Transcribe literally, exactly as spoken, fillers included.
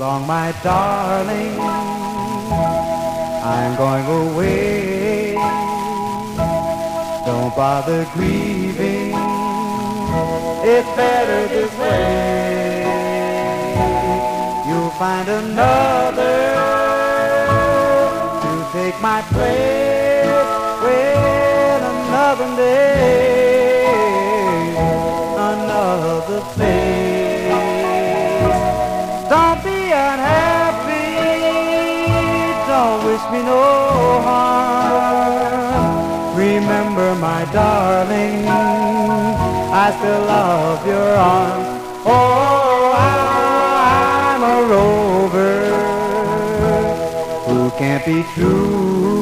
long, my darling. I'm going away. Don't bother grieving. It's better this way. You'll find another to take my place. Well, another day, another face. Don't be unhappy. Don't wish me no harm. Remember, my darling, I still love your arms. Oh, I'm a rover who can't be true.